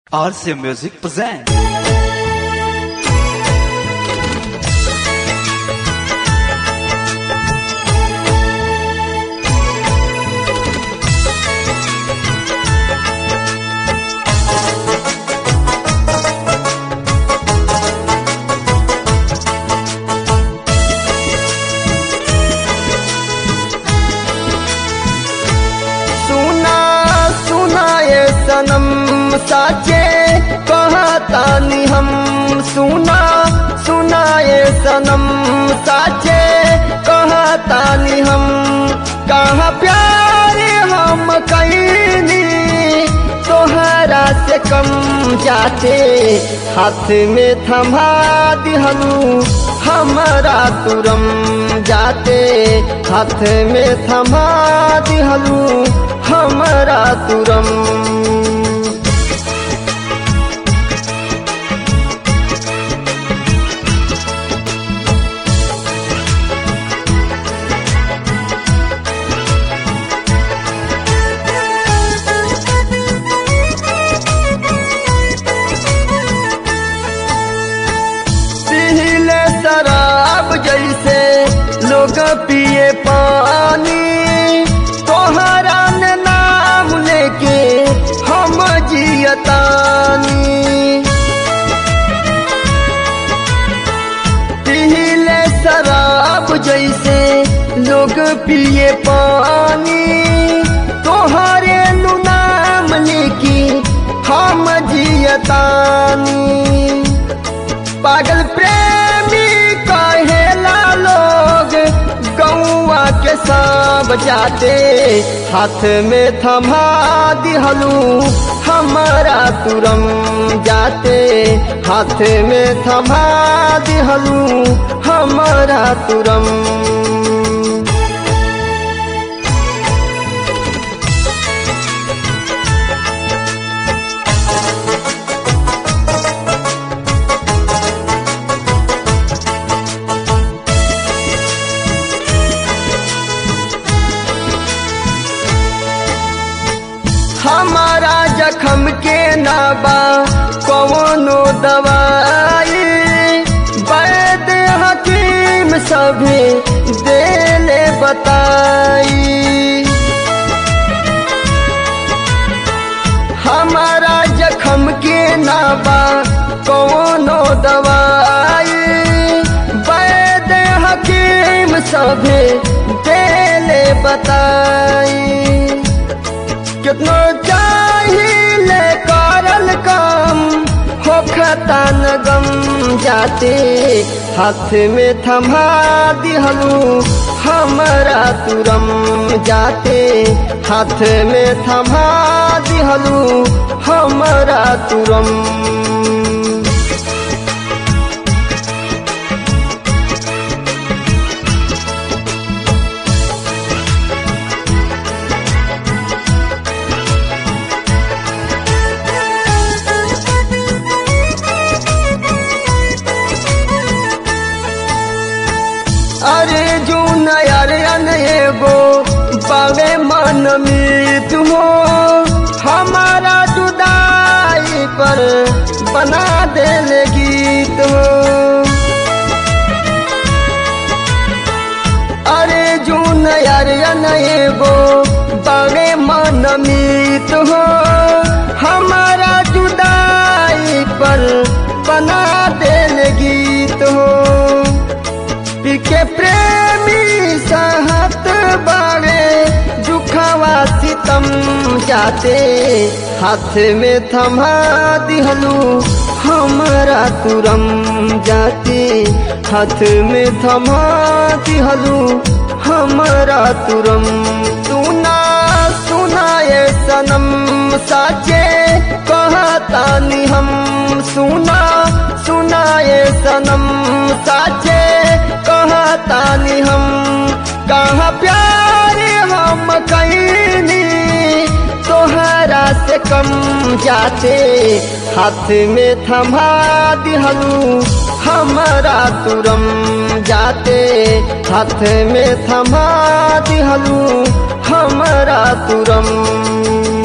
RC Music presents. सनम साचे कहतानी हम सुना सुना ये सनम साचे कहतानी हम कहाँ प्यार हम कईनी तोहरा से कम जाते हाथ में थमा दिहलू हमारा तुरम जाते हाथ में थमा दिहलू हमारा तुरम। पीले शराब जैसे लोग पिए पानी तोहरा ने नाम लेके हम जियतानी। पीले शराब जैसे लोग पिए पानी तोहरे नु नाम लेके हम जियतानी। पागल प्रेमी कहेला लोग गौआ के सब जाते हाथ में थमा दिहलू हमारा तुरम जाते हाथ में थमा दिहलू हमारा तुरम। हमारा जख्म के नाबा कौनो दवाई वैद हकीम सभी देले बताई। हमारा जख्म के नाबा कौनो दवाई वैद हकीम सभी देले बताई। कितनो चाहिए करल काम हो खतन गम जाते हाथ में थमा दिहलू हमारा तुरम जाते हाथ में थमा दिहलू हमारा तुरम। अरे जो नया एगो बावे मन मीत हो हमारा जुदाई पर बना देले गीत हो। अरे जो नया एगो बावे मन मीत हो हमारा जुदाई पर बना देले गीत हो। के प्रेमी सहत बारे दुखवा सितम जाते हाथ में थमा दिहलू हमारा तुरम जाते हाथ में थमा दिहलू हमारा तुरम। सुना सुना ये सनम साचे कहतानी हम सुना सुना ये सनम साचे कहतानी हम कहाँ प्यार हम कईनी तोहरा से कम जाते हाथ में थमा दिहलू हमारा तुरम जाते हाथ में थमा दिहलू हमारा तुरम।